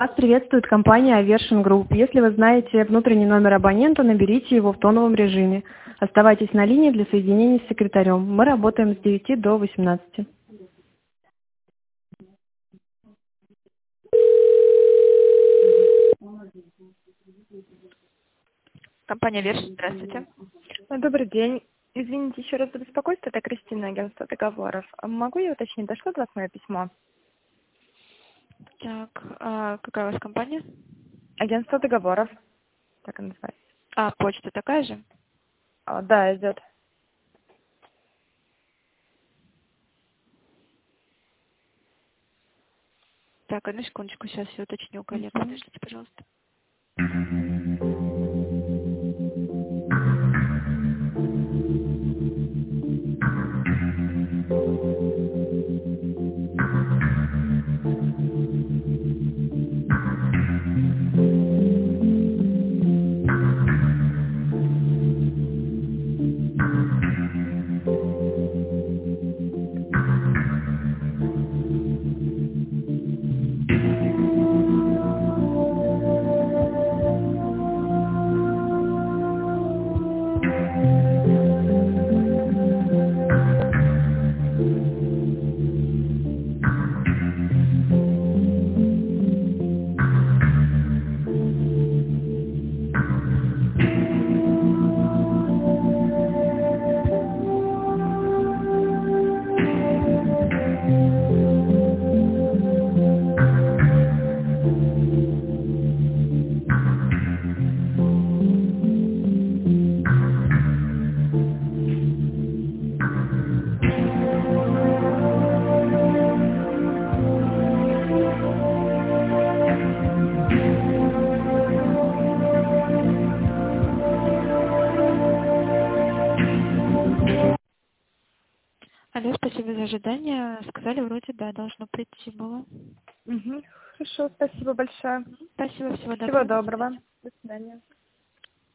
Вас приветствует компания Aversion Group. Если вы знаете внутренний номер абонента, наберите его в тоновом режиме. Оставайтесь на линии для соединения с секретарем. Мы работаем с 9 до 18. Компания Aversion, здравствуйте. Добрый день. Извините еще раз за беспокойство, это Кристина, агентство договоров. Могу я уточнить, дошло до вас мое письмо? Так, какая у вас компания? Агентство договоров, так и называется. Почта такая же? Да, идет. Так, одну секундочку, сейчас я уточню, коллега. Подождите, пожалуйста. Алло, спасибо за ожидание. Сказали, вроде, да, должно прийти было. Хорошо, спасибо большое. Спасибо, всего доброго. Всего доброго. До свидания.